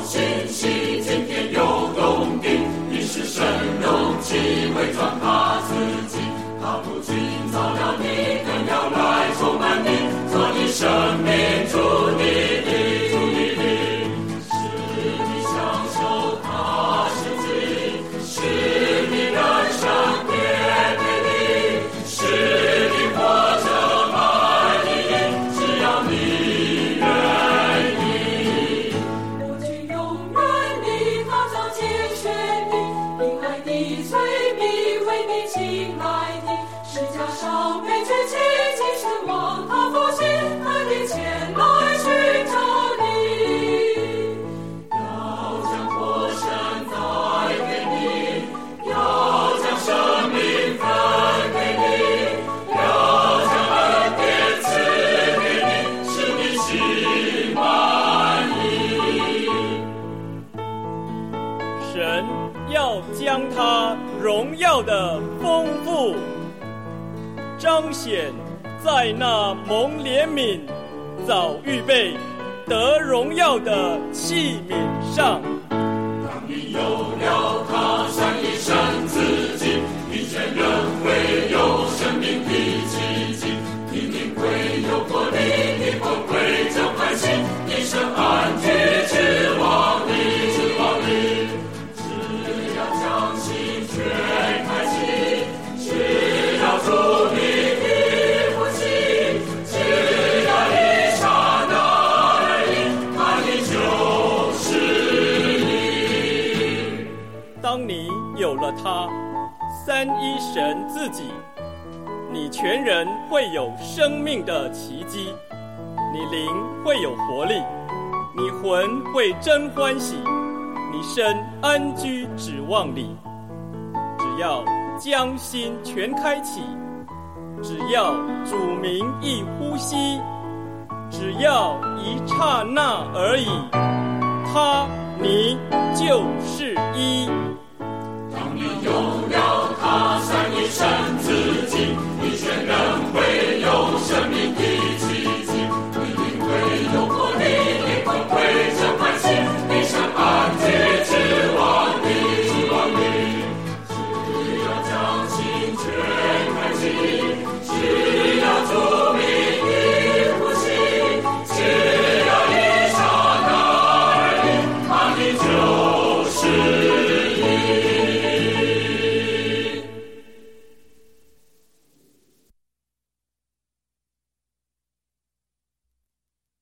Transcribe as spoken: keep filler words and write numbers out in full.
信息，今天有动地，你是神容器，伪装他自己。他不仅造了你，更要来充满你，做你生命主你的主你的，使你享受他实际，使你人生变美丽，使你活着满意，只要你愿意。 我去永远地他照拣选你，因爱的催逼为你请来的，是加上悲剧奇迹是望他复兴，他的前来寻找你。 要将活神再给你，要将生命分给你，要将恩典赐给你，使你心满意。 神要将他荣耀的丰富彰显在那蒙怜悯、早预备得荣耀的器皿上。 当你有了他善意神自己，你见人会有生命的奇迹，你名会有国力，你国会就开启，一生安居指望你，指望你，只要将心全开启，只要主你的呼吸，只要一刹那而已，他你就是你。 当你有了他，三一神自己，你全人会有生命的奇迹，你灵会有活力，你魂会真欢喜，你身安居指望里。只要将心全开启，只要主名一呼吸，只要一刹那而已，他你就是一。 当你有了他三一神